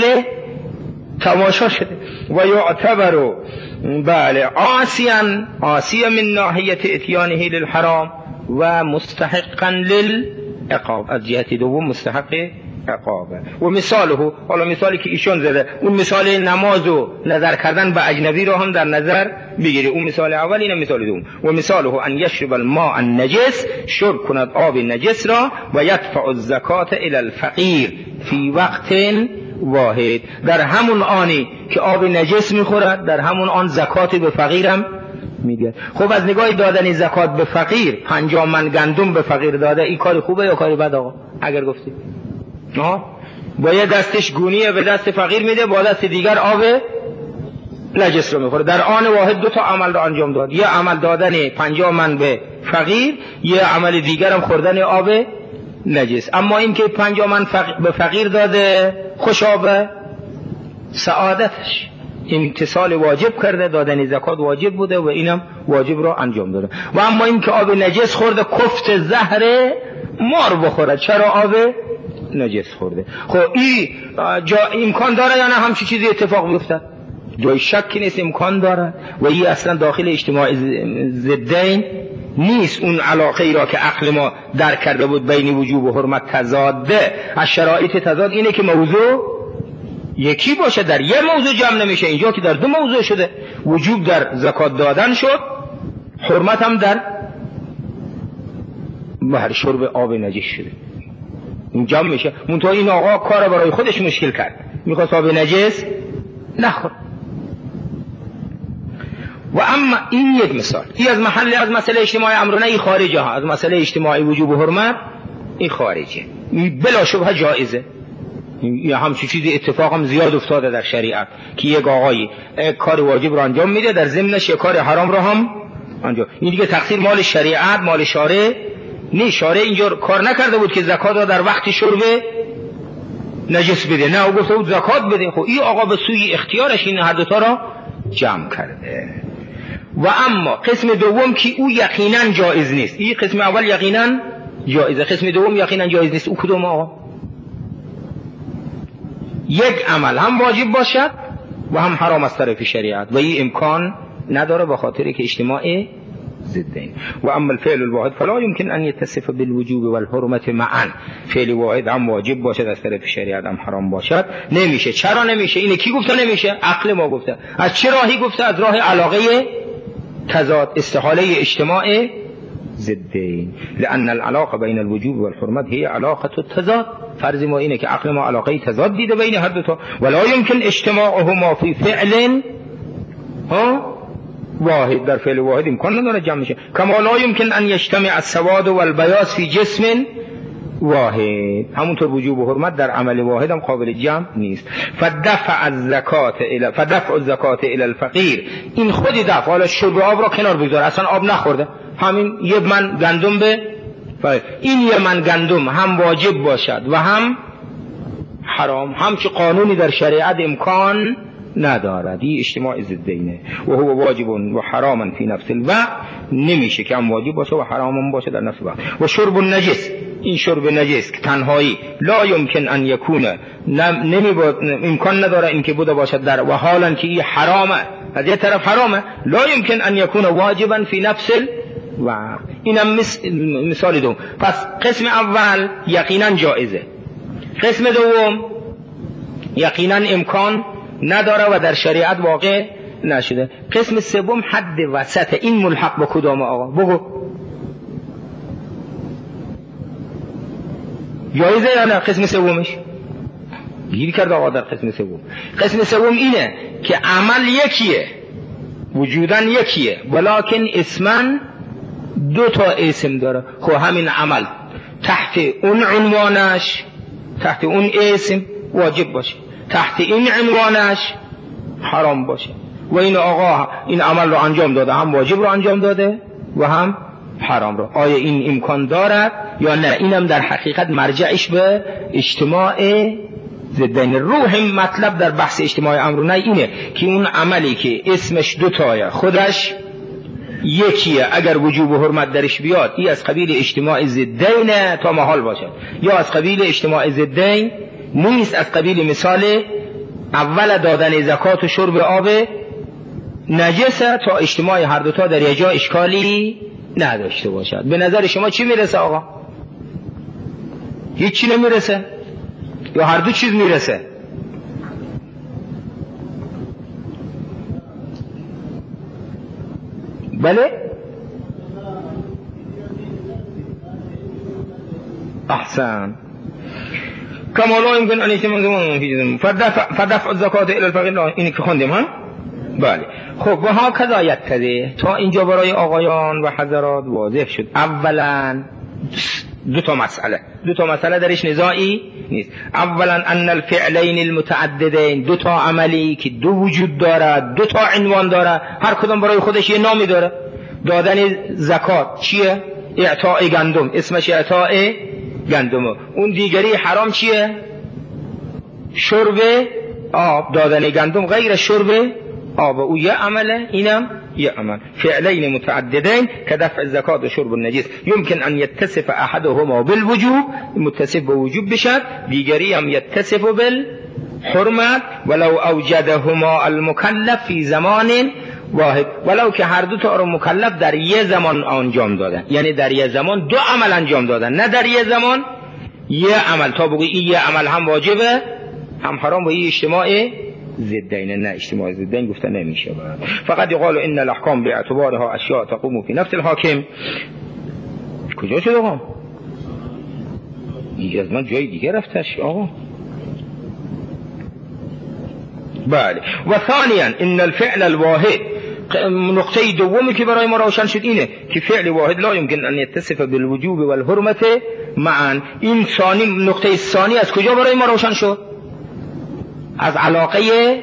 تماشا شده. و یعتبر بله عاصیا، عاصیا من ناحیه اتیانه للحرام و مستحقا للعقاب، از جهت دوم مستحق عقابه. و مثاله، حالا مثالی که ایشون زده، اون مثال نماز و نظر کردن به اجنبی رو هم در نظر بگیری، اون مثال اول، اینه مثال دوم. و مثاله ان یشرب الماء النجس، شرب کند آب نجس را، و یدفع الزکات الی الفقیر فی وقت واحد، در همون آنی که آب نجس میخورد در همون آن زکات به فقیرم میگه. خب از نگاه دادن زکات به فقیر، پنجاه من گندم به فقیر داده، این کار خوبه یا کاری بد آقا؟ اگر گفتی نه، با یه دستش گونیه به دست فقیر میده، با دست دیگر آب نجس رو میخوره، در آن واحد دو تا عمل رو انجام داد، یه عمل دادن پنجاه من به فقیر، یه عمل دیگر هم خوردن آب نجس. اما این که پنجاه من فق... به فقیر داده، خوش آب سعادتش، امتصال واجب کرده، دادن زکات واجب بوده و اینم واجب رو انجام داده. و اما این که آب نجس خورده، کفت زهر مار بخوره، چرا آب نجس خورده؟ خب این جا امکان داره یا نه همچی چیزی اتفاق بیفته؟ جای شکی نیست، امکان داره. و این اصلا داخل اجتماع ضدین نیست. اون علاقه ای را که عقل ما درک کرده بود بین وجوب و حرمت تضاده، از شرایط تضاد اینه که موضوع یکی باشه، در یه موضوع جمع نمیشه. اینجا که در دو موضوع شده، وجوب در زکات دادن شد، حرمت هم در بحر شرب آب نجس شده، این جمع میشه. منتها این آقا کار برای خودش مشکل کرد، میخواست آب نجس نخور. و اما این یک مثال، این از محل از مسئله اجتماعی امرونه، این خارجه ها، از مسئله اجتماعی وجوب و حرمت این خارجه، بلا شبه جایزه. یا همچین چیزی اتفاق هم زیاد افتاده در شریعت که یک آقایی کار واجب رو انجام میده، در ضمنش یک کار حرام رو هم انجام. این دیگه تقصیر مال شریعت، مال شارع نه. شارع اینجا کار نکرده بود که زکات رو در وقت شرب نجس بده، نه، او گفته بود زکات بده. خب این آقا به سوی اختیارش این هر دوتا را جمع کرده. و اما قسم دوم که او یقینا جایز نیست، این قسم اول یقینا جایزه، قسم دوم یقینا جایز نیست. او کدوم آقا؟ یک عمل هم واجب باشد و هم حرام از طرف شریعت، و این امکان نداره به خاطر که اجتماع ضدین. و اما الفعل الواحد فلا يمكن ان يتصف بالوجوب والحرمت معا، فعل واحد هم واجب باشد از طرف شریعت هم حرام باشد نمیشه. چرا نمیشه؟ اینه کی گفته نمیشه؟ عقل ما گفته. از چه راهی گفته؟ از راه علاقه تضاد، استحاله اجتماع ضدین. لان العلاقه بین الوجوب والحرمت هي علاقه التضاد. فرض ما اینه که عقل ما علاقه تضاد دیده بین هر دو تا، ولا يمكن اجتماعهما في فعل ها واحد، در فعل واحد امکان نداره جمع میشه. کما لا يمكن ان يجتمع السواد والبياض في جسم واحد، همونطور وجوب و حرمت در عمل واحد هم قابل جمع نیست. فدفع الزکات الى فدفع الزکات الى الفقیر، این خودی دفع. حالا شرب آب را کنار بگذار، اصلا آب نخورده، همین یه من گندم به فقیر. این یه من گندم هم واجب باشد و هم حرام، هم که قانونی در شریعت امکان ندارد. این اجتماع ضدینه. و هو واجب و حراما فی نفس الوقت، نمیشه که هم واجب باشه و حرام هم باشه در نفس الوقت. و شرب النجس، این شرب نجس که تنهایی لا يمكن ان يكون، نمی امکان نداره اینکه بوده باشد در و حالا که این حرامه، از یه طرف حرامه، لا يمكن ان يكون واجبا فی نفس الوقت. اینم مثال دوم. پس قسم اول یقینا جایزه، قسم دوم یقینا امکان نداره و در شریعت واقع نشده، قسم سوم حد وسط. این ملحق با کدام آقا؟ بگو جایزه یا نه؟ قسم سومش گیر کرد آقا در قسم سوم. قسم سوم اینه که عمل یکیه، وجودن یکیه، ولکن اسمن دو تا اسم داره. خب همین عمل تحت اون عنوانش، تحت اون اسم واجب باشه، تحت این عنوانش حرام باشه. و این آقا این عمل رو انجام داده، هم واجب رو انجام داده و هم حرام رو. آیا این امکان دارد یا نه؟ اینم در حقیقت مرجعش به اجتماع ضدین. روح مطلب در بحث اجتماع امر و نهی اینه که اون عملی که اسمش دوتایه، خودش یکیه، اگر وجوب و حرمت درش بیاد، این از قبیل اجتماع ضدین تا محال باشد، یا از قبیل اجتماع ضدین نیست، از قبیل مثال اول دادن زکات و شرب آب نجسه تا اجتماع هر دوتا در یه جا اشکالی نداشته باشد. به نظر شما چی میرسه آقا؟ هیچی نمیرسه یا هر دو چیز میرسه؟ بله؟ احسن. کما لا يمكن ان يتم فدفع الزکات الى الفقیر، اینی که خوندیم ها؟ بله. خب و ها کذا یقتضی، تا اینجا برای آقایان و حضرات واضح شد. اولا دو تا مسئله، دو تا مسئله درش نزاعی نیست. اولا ان الفعلین المتعددین، دو تا عملی که دو وجود داره، دو تا عنوان داره، هر کدوم برای خودش یه نامی داره. دادن زکات چیه؟ اعطاء گندم، اسمش اعطاء گندم. اون دیگری حرام چیه؟ شرب آب. دادن گندم غیر شرب آب، او یه عمله، اینم یه عمل. فعلین متعددین که دفع الزکات و شرب النجس یمکن ان یتصف احدهما بالوجوب، متصف به وجوب بشد، دیگری هم یتصف بالحرمت ولو اوجدهما المکلف فی زمان واحد، ولو که هر دو تا رو مکلف در یه زمان انجام دادن، یعنی در یه زمان دو عمل انجام دادن، نه در یه زمان یه عمل. تا بگوی این یه عمل هم واجبه هم حرام و این اجتماع ضدین، نه اجتماع ضدین گفته نمیشه. فقط یقال ان الاحکام باعتبارها اشیاء تقوم فی نفس الحاکم. کجا شد آقا؟ این از من جای دیگه رفتش آقا. بله. و ثانیا ان الفعل الواحد، نقطه دومی که برای ما روشن شد اینه که فعل واحد لا يمكن ان يتصف بالوجوب والحرمت معا. این ثانی، نقطه ثانی از کجا برای ما روشن شد؟ از علاقه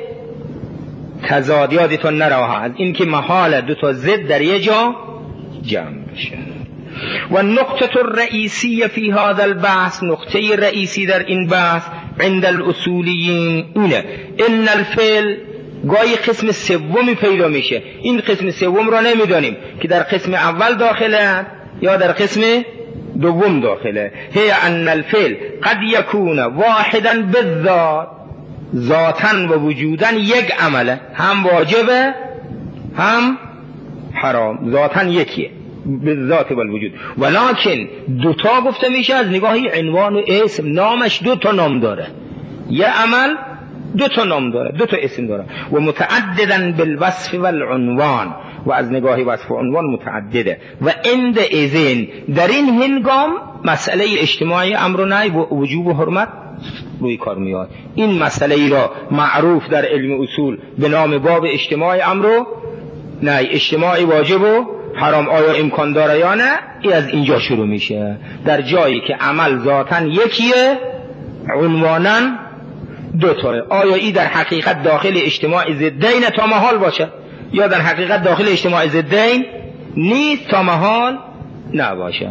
تضاد. یادتون نره از این که محال دو تا ضد در یه جا جمع بشه. و نقطه الرئیسی فی هذا البحث، نقطه رئیسی در این بحث عند الاصولیین اینه ان الفعل گاهی قسم سومی پیدا میشه. این قسم سوم را نمیدانیم که در قسم اول داخله یا در قسم دوم داخله. هی ان الفعل قد یکون واحدا بالذات، ذاتن و وجودن یک عمله، هم واجبه هم حرام، ذاتن یکیه بالذات و الوجود. ولکن دوتا گفته میشه از نگاهی عنوان و اسم، نامش دو تا نام داره، یه عمل دو تا نام داره، دو تا اسم داره. و متعددن بالوصف والعنوان، و از نگاهی وصف و عنوان متعدده. و عند اذن، در این هنگام مسئله اجتماعی امر و نهی و وجوب و حرمت روی کار میاد. این مسئله ای را معروف در علم اصول به نام باب اجتماع امر و نهی، اجتماع واجب و حرام آیا امکان داره یا نه، ای از اینجا شروع میشه. در جایی که عمل ذاتن یکیه، عنوانن دو تاه. آیا ای در حقیقت داخل اجتماع ضدین تا محال باشه یا در حقیقت داخل اجتماع ضدین نیست تا محال نباشه.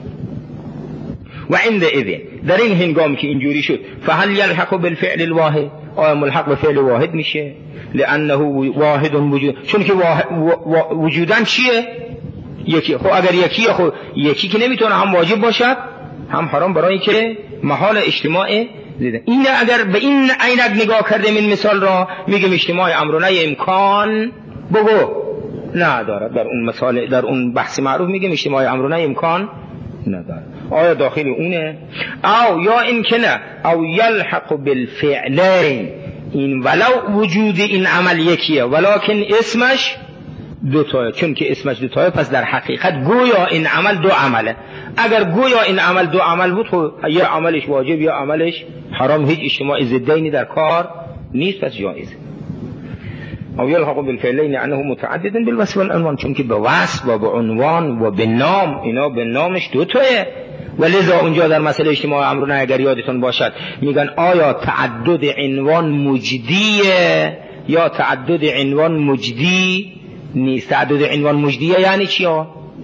و عند اذن، در این هنگام که اینجوری شد، فهل یلحق بالفعل الواحد، آیا ملحق به فعل واحد میشه؟ لانه واحد وجود، چون که وجودن چیه؟ یکی. خب اگر یکیه، خب یکی که نمیتونه هم واجب باشد هم حرام، برای که محال اجتماع زیده. این اگر به این عینک نگاه کردیم این مثال را، میگیم اجتماع امر و نهی امکان بگو نداره. در اون مثال، در اون بحث معروف میگیم اجتماع امر و نهی امکان نداره. آیا داخل اونه؟ او یا این که نه، او یلحق بالفعلین، این ولو وجود این عمل یکیه ولکن اسمش دوتایه، چون که اسمش دوتایه پس در حقیقت گویا این عمل دو عمله. اگر گویا این عمل دو عمل بود، خب یا عملش واجب یا عملش حرام، هیچ اجتماع ضدینی در کار نیست، پس جایزه. او یلحق بالفعلین انه متعدد بالوصف والعنوان، چون که به وصف و به عنوان و به نام، اینا به نامش دو تایه. ولذا اونجا در مسئله اجتماع امر و نهی اگر یادتون باشد میگن آیا تعدد عنوان مجدیه یا تعدد عنوان مجدی نیست؟ تعدد عنوان مجدیه یعنی چی ها؟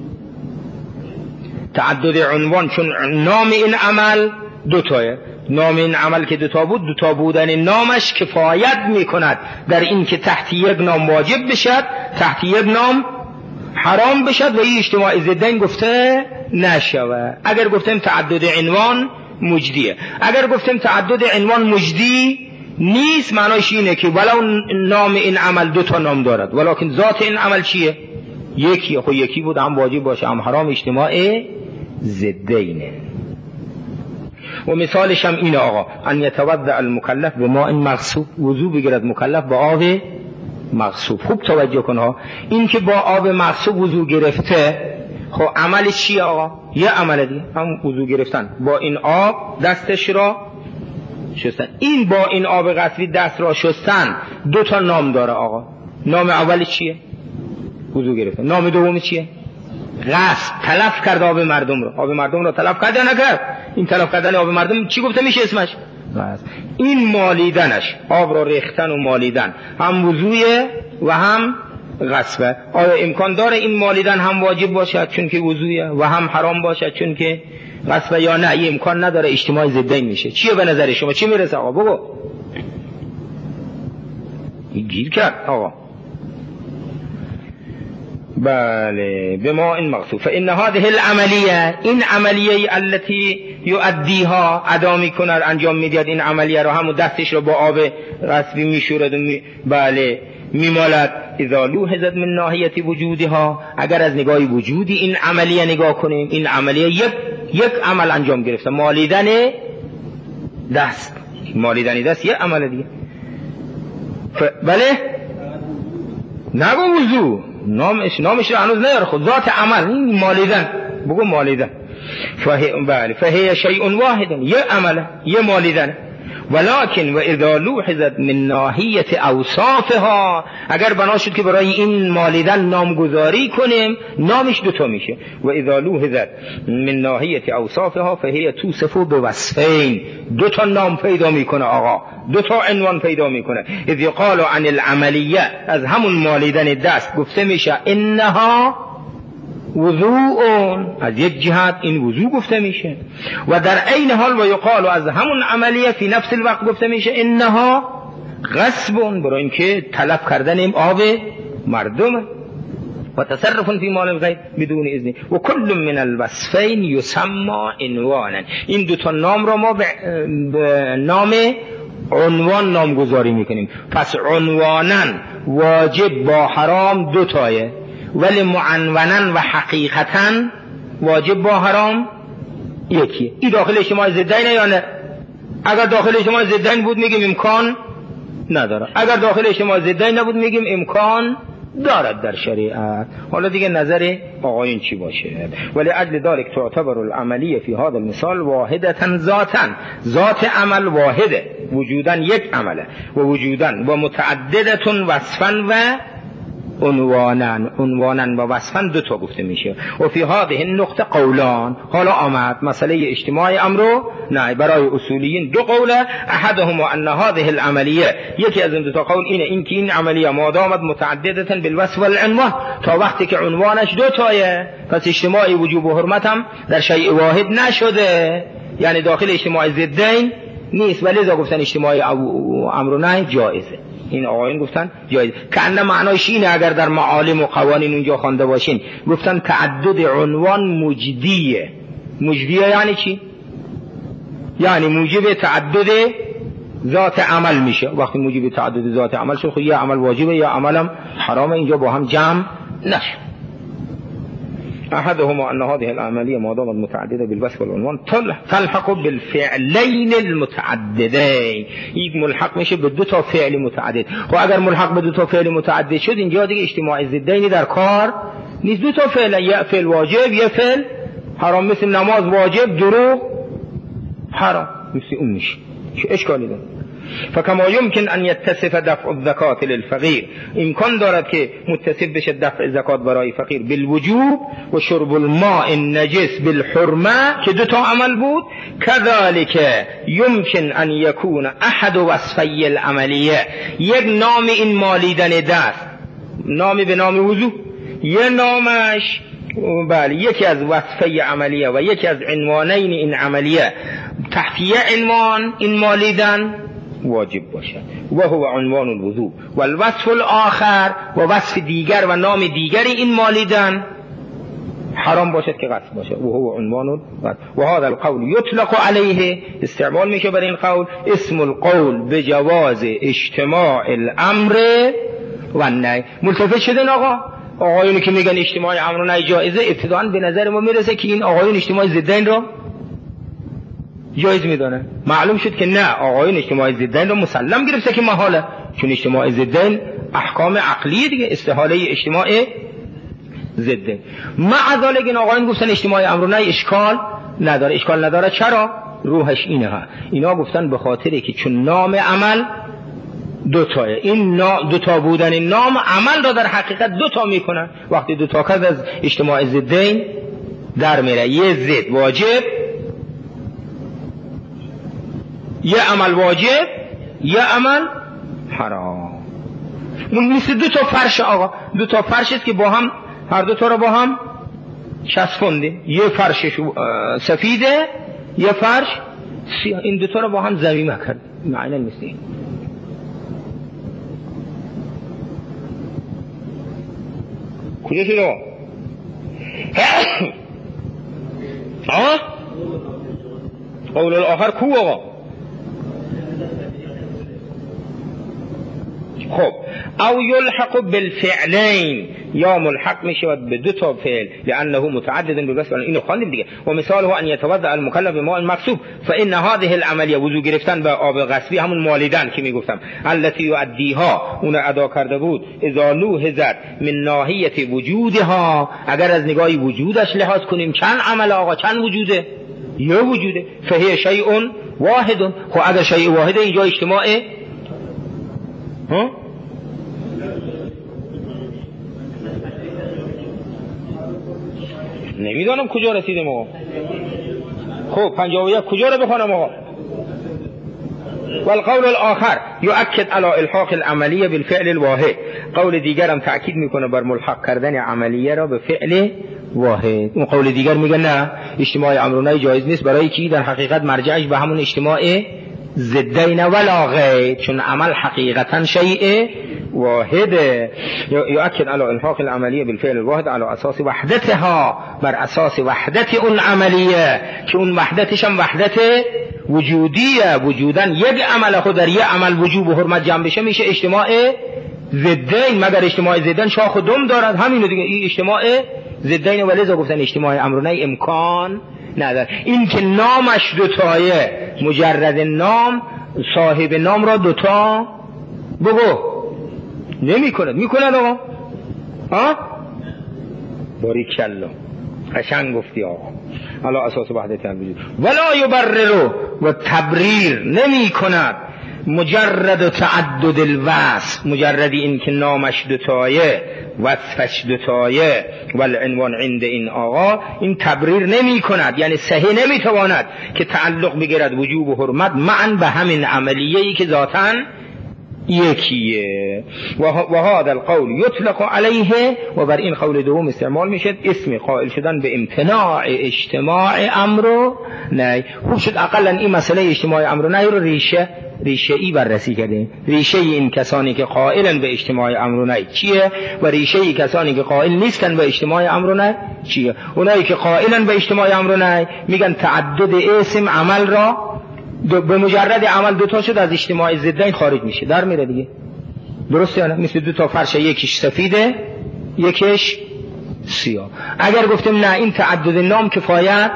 تعدد عنوان چون نام این عمل دو تایه، نام این عمل که دو تا بود، دو تا بودن نامش کفایت میکند در این که تحت یک نام واجب بشد، تحت یک نام حرام بشد و این اجتماع ضدین گفته نشود. اگر گفتیم تعدد عنوان مجدیه، اگر گفتیم تعدد عنوان مجدی نیست، معنیش اینه که ولو نام این عمل دو تا نام دارد ولکن ذات این عمل چیه؟ یکی. خب یکی بود، هم واجب باشه هم حرام، اجتماع ضدینه. و مثالش هم اینه آقا، ان یتوضأ المکلف به ماء مغصوب، وضو بگیرد مکلف با آب مغصوب. خوب توجه کن ها، این که با آب مغصوب وضو گرفته، خب عمل چیه آقا؟ یه عمل دیگه، هم وضو گرفتن، با این آب دستش را شستن. این با این آب غسلی دست را شستن دو تا نام داره آقا. نام اول چیه؟ وضو گرفتن. نام دوم چیه؟ غصب، تلف کرد آب مردم رو. آب مردم رو تلف کرد یا نکرد؟ این تلف کردن آب مردم چی گفته میشه اسمش؟ غصب. این مالیدنش، آب را ریختن و مالیدن، هم وضویه و هم غصبه. آیا امکان داره این مالیدن هم واجب باشد چون که وضویه و هم حرام باشد چون که غصبه، یا نه این امکان نداره، اجتماع ضدین میشه؟ چیه به نظر شما؟ چی میرسه آقا؟ بگو. گیر کرد آقا. بله، بما این مغصوب فإن هذه العملیه، این عملیه التي یؤدیها ادا میکند، انجام میدهد این عملیه رو، همون دستش رو با آب غصبی میشورد و می... بله میمالد. اذا لوحظت من ناحیه وجودها، اگر از نگاه وجودی این عملیه نگاه کنیم، این عملیه یک یک عمل انجام گرفته، مالیدن دست. مالیدن دست یک عمل دیگه. ف... بله نگو وضو، نامش نامش رو هنوز نیاره، خود ذات عمل این مالیدن، بگو مالیدن. فهی بله فهی شیء واحد، یه عمله، یه مالیدن. ولكن و اذا لوحظت من ناحیه اوصافها، اگر بنا شد که برای این مالیدن نامگذاری کنیم، نامش دوتا میشه. و اذا لوحظت من ناحیه اوصافها فهی توصف بوصفین، دوتا نام پیدا میکنه آقا، دوتا عنوان پیدا میکنه. اذ یقال عن العملیه، از همون مالیدن دست گفته میشه انها وضوء، از یک جهت این وضوء گفته میشه، و در عین حال و یقال از همون عملیه فی نفس الوقت گفته میشه انها غصب، برای اینکه تلف کردن این آب مردمه، و تصرف فی مال الغیر بدون اذن. و کل من الوصفین یسمى عنوانا، این دو تا نام را ما به نام عنوان نامگذاری میکنیم. پس عنوانا واجب با حرام دو تایه، ولی معنونن و حقیقتا واجب با حرام یکیه. این داخل اجتماع ضدین یا نه؟ اگر داخل اجتماع ضدین بود میگیم امکان نداره، اگر داخل اجتماع ضدین نبود میگیم امکان دارد در شریعت. حالا دیگه نظر آقایون چی باشه؟ ولی اجل ذلك تعتبر العملیه فی هذا المثال واحدة ذاتا، ذات عمل واحده، وجودا یک عمله، و وجودا و متعددة وصفا و عنوانن، عنوانن و وصفن دو تا گفته میشه. و فی هذه النقطه قولان، حالا آمد مسئله اجتماع امر نه، برای اصولیین دو قوله. احدهما ان هذه العملیه، یکی از این دو تا قول اینه، این که این عملیه ما دامت متعددة بالوصف والعنوان، تا وقتی که عنوانش دو تایه، پس اجتماع وجوب و حرمت هم در شیء واحد نشده، یعنی داخل اجتماع ضدین نیست، ولی ذا گفتن اجتماع امر نه جایزه. این آقایون گفتن جایز، که انه معنایش اینه، اگر در معالم و قوانین اونجا خوانده باشین، گفتن تعدد عنوان مجدیه. مجدیه یعنی چی؟ یعنی موجب تعدد ذات عمل میشه. وقتی موجب تعدد ذات عمل شد، خب یا عمل واجبه یا عملم حرامه، اینجا با هم جمع نشه. احدهما ان هذه العمليه ما دامت متعدده بالوصف والعنوان تلحق بالفعلين المتعددين، یک ملحق میشه به دو تا فعل متعدد. خب اگر ملحق به دو تا فعل متعدد شد، اینجا دیگه اجتماع ضدین در کار نیست. دو تا فعل، یا فعل واجب یا فعل حرام، مثل نماز واجب، دروغ حرام، مثل اون میشه، چه اشکالی داره؟ فکما یمکن ان یتصف دفع الزکات للفقیر، امکان دارد که متصف بشه دفع زکات برای فقیر بالوجوب و شرب الماء النجس بالحرمه که دو تا عمل بود. كذلك یمکن ان یکون احد وصفی العملیه، یک نام این مالیدن دست، نامی به نام وضو، یه نامش بله یکی از وصفه عملیه و یکی از عنوانین این عملیه تحت یه عنوان این مالیدن واجب باشد و هو عنوان الوضو و الوصف الاخر و وصف دیگر و نام دیگری این مالیدن حرام باشد که غصب باشد و هو عنوان الوضو. و هذا القول یطلق علیه، استعمال میشه بر این قول اسم القول بجواز اجتماع الامر و النهی. ملتفت شدن آقا؟ آقایونی که میگن اجتماع امر و نهی جایزه، ابتداءً به نظر ما میرسه که این آقایون اجتماع ضدین رو جایز میدونه. معلوم شد که نه، آقایون اجتماع ضدین رو مسلم گرفته که محاله، چون اجتماع ضدین احکام عقلی دیگه، استحاله اجتماع ضدین. مع ذلك این آقایون گفتن اجتماع امر و نهی اشکال نداره. اشکال نداره چرا؟ روحش اینه ها. اینا گفتن به خاطری که چون نام عمل دو تاه، این دو تا بودن این نام عمل را در حقیقت دو تا میکنن. وقتی دو تا کد از اجتماع ضدین در میره، یه ضد واجب، یه عمل واجب، یه عمل حرام. اون مثل دو تا فرش آقا، دو تا فرش است که با هم هر دو تا رو با هم چسبونده، یه فرش سفیده یه فرش سیاه، این دو تا رو با هم ضمیمه کرد. معنی مثل کجا شده آقا؟ آه؟ قول الاخر کو آقا؟ خب او یلحق بالفعلین، یا ملحق می شود به دو تا فعل لانه متعدد بالوصف، اینو خواندیم دیگه. و مثاله ان یتوضا المکلف بماء مکسوب، فان هذه العملیه، وضو گرفتن به آب غصبی، همون مالیدن که میگفتم، التي یؤدیها، اون ادا کرده بود، اذا لوحظت من ناحیه وجودها، اگر از نگاه وجودش لحاظ کنیم، چند عمل آقا، چند وجوده؟ یه وجوده، فهی شیء واحد. خب اگر شیء واحده اینجا اجتماع ها؟ نمیدانم کجا رسیدم آقا. خب پنجاه و یک کجا رو بخونم آقا؟ والقول الاخر یؤکد علی الحاق العملیه بالفعل الواحد، قول دیگرم تأکید میکنه بر ملحق کردن عملیه را به فعل واحد. اون قول دیگر میگه نه، اجتماع امر و نهی جایز نیست، برای کی؟ در حقیقت مرجعش به همون اجتماع ضدین ولا غیر، چون عمل حقیقتا شیء واحده. یؤکد علی الحاق العملیه بالفعل الواحد علی اساس وحدتها، بر اساس وحدت اون عملیه که اون وحدتش هم وحدت وجودیه، وجودن یک عمل خود در یک عمل وجوب و حرمت جمع بشه میشه اجتماع ضدین، مگر اجتماع ضدین شاخ و دم دارد، همینو دیگه، این اجتماع ضدین. ولذا گفتن اجتماع امر و نهی امکان نداره. این که نامش دوتایه، مجرد نام، صاحب نام را دوتا بگو نمی کند، می کند آقا؟ ها؟ باریکالله، قشنگ گفتی آقا. حالا اساس وحدت الوجود. ولا یبرر، و تبریر نمی کند مجرد تعدد الوصف، مجردی این که نامش دوتایه، وصفش دوتایه، والعنوان عند این آقا، این تبریر نمی کند، یعنی صحیح نمی تواند که تعلق بگیرد وجوب و حرمت معا به همین عملیه‌ای که ذاتاً یکیه. و هذا القول یطلق علیه، و بر این قول دوم استعمال میشد اسم قائل شدن به امتناع اجتماع امر و نهی. خوب شد اقلا این مسئله اجتماع امر و نهی رو ریشه ریشه ای بررسی کردیم. ریشه این کسانی که قائلن به اجتماع امر و نهی چیه و ریشه ای کسانی که قائل نیستن به اجتماع امر و نهی چیه. اونایی که قائلن به اجتماع امر و نهی میگن تعدد اسم عمل را به مجرد عمل دوتا شد از اجتماع ضدین خارج میشه، در میره دیگه. درسته یا نه؟ مثل دو تا فرش، یکیش سفیده یکیش سیاه. اگر گفتیم نه این تعدد نام کفایت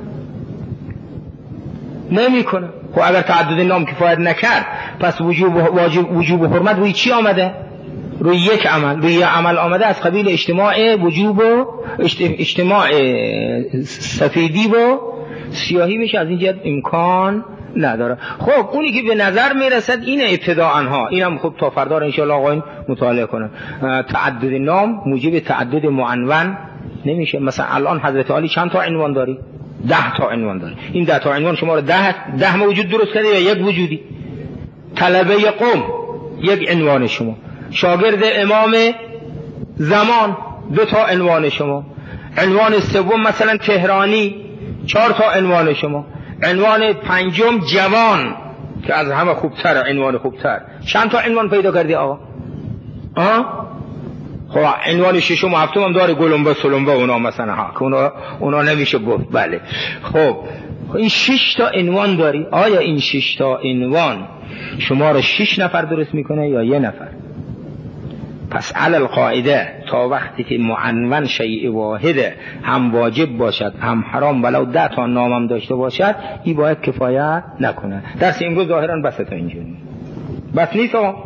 نمیکنه، خب اگر تعدد نام کفایت نکرد پس وجوب واجب وجوب و حرمت روی چی آمده؟ روی یک عمل، روی یک عمل آمده از قبیل اجتماع وجوب و اجتماع سفیدی و سیاهی میشه. از این جهت امکان نداره. خب اونی که به نظر میرسد اینه ابتداءً ها، اینم خب تا فردا ان شاء الله آقایون مطالعه کنن. تعدد نام موجب تعدد معنون نمیشه. مثلا الان حضرت علی چند تا عنوان داری؟ ده تا عنوان داری. این ده تا عنوان شما رو ده ده موجود درست کرده یا یک وجودی؟ طلبه قوم یک عنوان شما، شاگرد امام زمان دو تا عنوان شما، عنوان سوم مثلا تهرانی چهار تا عنوان شما، عنوان پنجم جوان که از همه خوبتر، عنوان خوبتر. چند تا عنوان پیدا کردی آقا؟ آه؟ خب عنوان ششم و هفتم هم داره، گلنبه سلنبه اونا مثلا ها که اونا, اونا نمیشه گفت. بله خب این شش تا عنوان داری. آیا این شش تا عنوان شما رو شش نفر درست میکنه یا یه نفر؟ پس علی القاعده تا وقتی که معنون شیء واحده، هم واجب باشد هم حرام، ولو ده تا نامم داشته باشد، این باید کفایت نکنه. درس امروز ظاهرا بس تا اینجوری بس نیست آقا.